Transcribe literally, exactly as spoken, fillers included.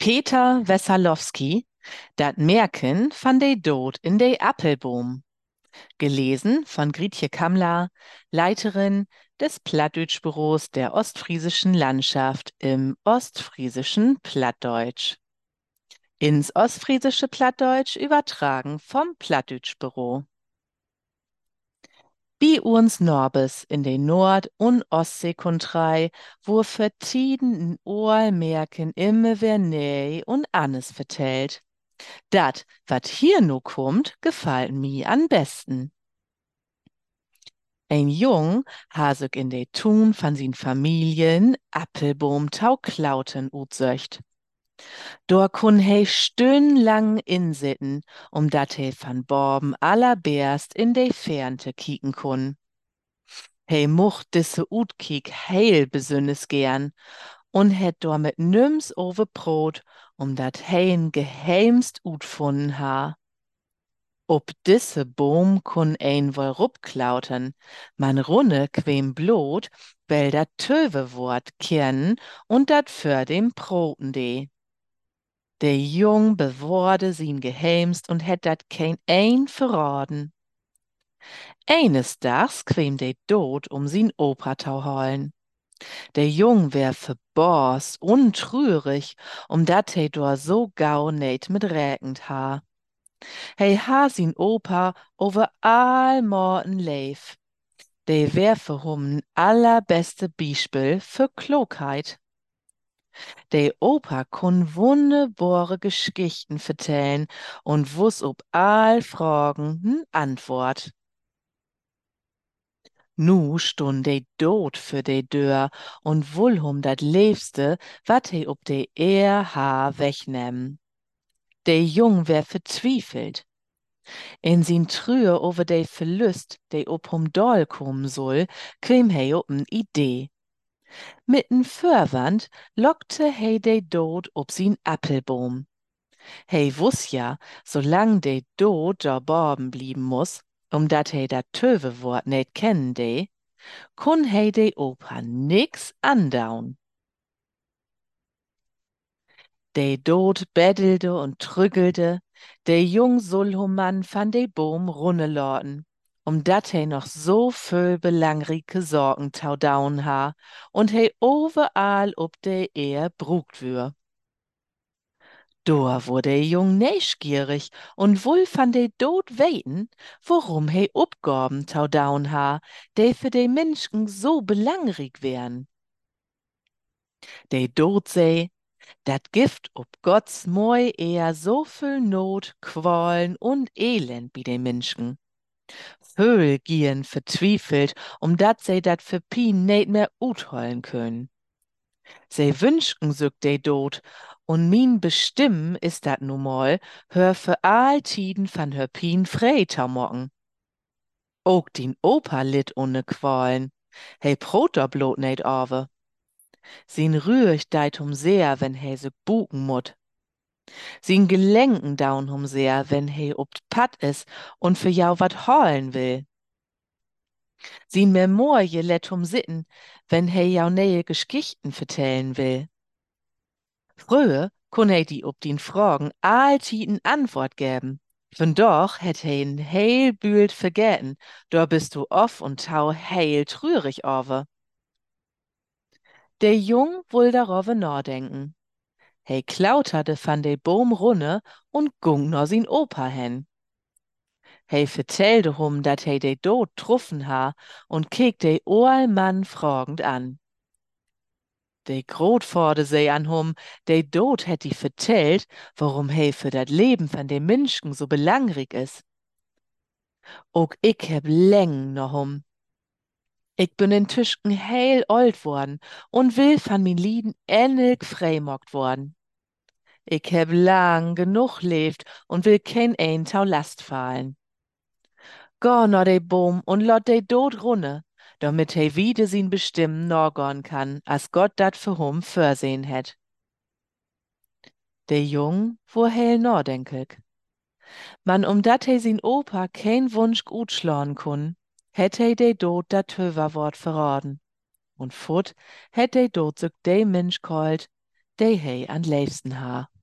Peter Wessalowski, Dat Märchen van de Dood in de Appelboom. Gelesen von Grietje Kammler, Leiterin des Plattdeutschbüros der Ostfriesischen Landschaft im Ostfriesischen Plattdeutsch. Ins Ostfriesische Plattdeutsch übertragen vom Plattdeutschbüro. Bi uns Norbes in de Nord- und Ostseekontrei, wo vertiden Oal Märchen immer wer näh und annes vertellt. Dat, wat hier nu kommt, gefallen mi am besten. Ein Jung ha sich in de Tun von sin Familien Appelboom tau Klauten utsöcht. Dor kun he stundenlang insitten, um dat he van Borben allerberst in de Fernte kieken kun. He mocht disse Utkiek heil besünnes gern und het dor mit nüms over Brot, um dat he'n geheimst utfunden ha. Ob disse Boom kun ein wohl rupklauten, man runne quem blot, weil dat Töwewort kennen und dat für dem Broten de. Der Jung bewahrte sin geheimst und het dat kein ein verraten. Eines Tags quem de Dod um sin Opa tau holen. Der Jung wär verborst und trürig, um dat he dor so gau net mit räkend ha. Hei ha sin Opa over all Morten leef. De wär für hum allerbeste Beispiel für Klugheit. De Opa kun wunderbare Geschichten vertellen und wuss ob all Fragen n Antwort. Nu stund de Dod für de Dör und wull hum dat Liebste, wat he ob de Ehr ha wegnemm. De Jung wär verzwiefelt. In sin Trühe over de Verlust, de ob hum doll kommen soll, kwem he op n Idee. Mit'n Förwand lockte he de Dod ob sin Appelboom. He wuss ja, solang de Dod da borben blieben muss, um dat he dat Töwewort net kennen de, kun he de Opa nix andaun. De Dod bettelde und trügelte, de Jung soll hum man van de Boom runne lorten, um dat he noch so viel belangrike Sorgen tau daun ha und he overall ob de Ehr brugt wür. Dor wurde de Jung neschgierig und wull van de Dod weten, worum he upgorben tau daun ha, de für de Menschen so belangrig wären. De Dod sei, dat Gift ob Gotts moi eher so viel Not, Qualen und Elend bi de Menschen. Völ gien vertwiefelt, um dat sei dat für Pien net mehr uthollen können. Se wünschken sich de Dod, und min Bestimmen ist dat nu mal, hör für all Tiden van hör Pien frei tau mocken. Ook din Opa litt ohne Qualen, he brot da blot net awe. Sin Rührch deit hum sehr, wenn he se buken mut. Sin Gelenken daun hum sehr, wenn he ob Patt is und für jau wat holen will. Sin Memorie lätt hum sitten, wenn he jau neue Geschichten vertellen will. Früher kun he die ob din Fragen alltid n Antwort geben. Von doch hätt he n heil bühlt vergessen, da bist du off und tau heil trürig awe. Der Jung wull darüber nachdenken. He klauterte van de Boom runne und gung no sin Opa hen. He vertelde hum, dat he de Dod truffen ha und keek de oal Mann fragend an. De Grootvader sei an hum, de Dod hätt die vertellt, warum he für dat Leben van de Menschen so belangrig is. Ook ik heb läng no hum. Ich bin intuschen heil old worden und will van min Lieden endlich freimockt worden. Ich heb lang genug lebt und will kein ein tau Last fallen. Geh no de Boom und lot de Dod runne, damit he wieder sin Bestimmen norgorn kann, as Gott dat für hum vorsehen het. De Jung wur heil nordenkig. Man um dat he sin Opa kein Wunsch gut schlagen kun, hätt he de Dod dat Töverwort verraten. Und fut hätt de Dod sich de Mensch kalt, de he an liebsten ha.